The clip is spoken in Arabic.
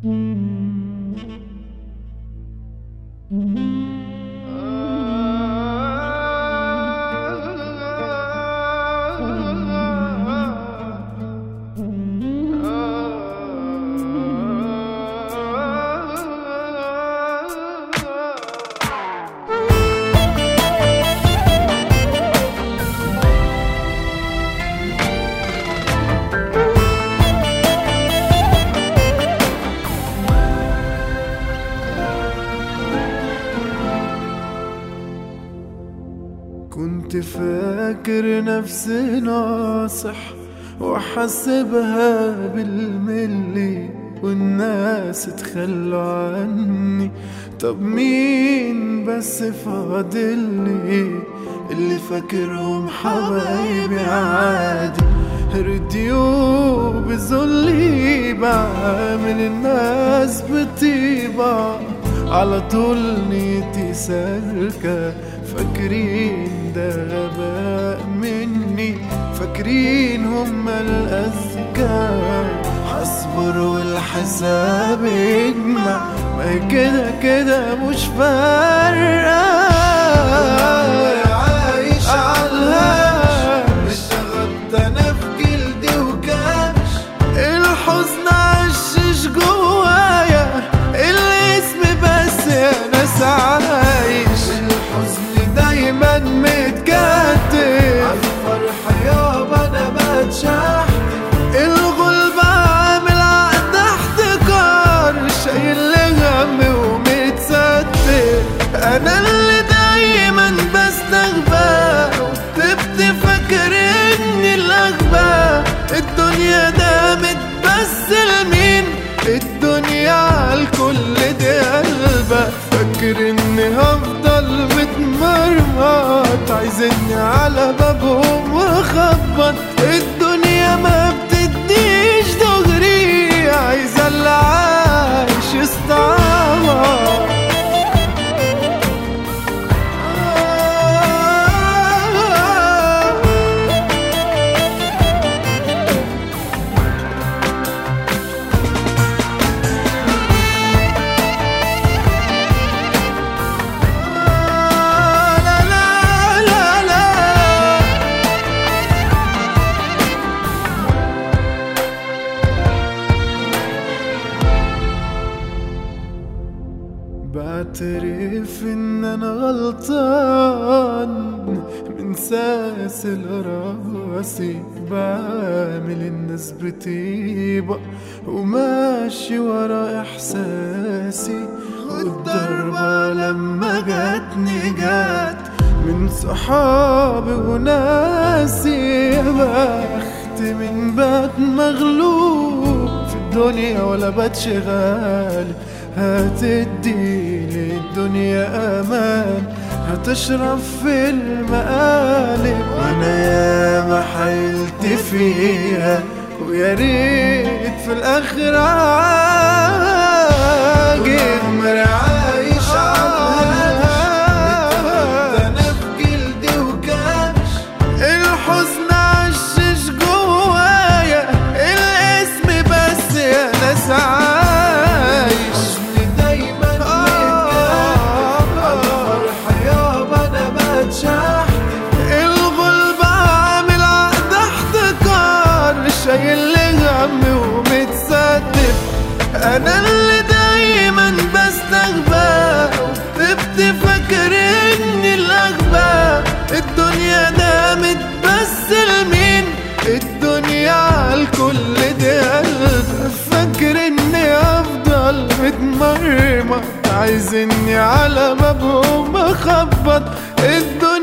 كنت فاكر نفسي ناصح وحسبها بالملي، والناس تخلوا عني. طب مين بس فاضلي اللي فاكرهم حبايبي عادي؟ رديو بذلي بعمل الناس بطيبة، على طول نيتي سالكة. فاكرين ده غباء مني، فاكرين هم الأذكى. حصبر والحساب يجمع، ما كده كده مش فارقة. عايش عالهاش، اشتغلت انا في جلدي وكاش. الحزن عشش جوايا الاسم بس يا ناس عايش. الحزن دايما متكتف، عالفرح يابا انا بتشحت. الغلب عامل عقد احتكار، شايل هم ومتستر. انا اللي دايما بستغبى، وكتبت فاكر اني الاغبى. الدنيا دامت بس لمين؟ الدنيا عالكل دي قلبة. فاكر اني هفضل متمرمط، عايزني على بابهم واخبط. الدنيا ما بتديش دغري، عايزة اللي عايش يستعمر. بعترف ان انا غلطان، من ساسل راسي بعمل الناس بطيبة، وماشي ورا احساسي. والضربة لما جاتني جات من صحابي وناسي. يا بخت من بات مغلوب في الدنيا ولا بات شغال. هتدي للدنيا امان، هتشرف في المقالب. وانا ياما حيلت فيها، ويا ريت في الاخر عاجب. عايش عالهاش، انا في جلدي وكاش. الحزن عشش جوايا الاسم بس يا ناس عايش. الغلب عامل عقد احتكار، شايل هم ومتستف. انا اللي دايما بستغبى، وكتبت فاكر اني الاغبى. الدنيا دامت بس لمين؟ الدنيا عالكل دي قلبة. فاكر اني افضل متمرمط، عايزني على بابهم اخبط. الدنيا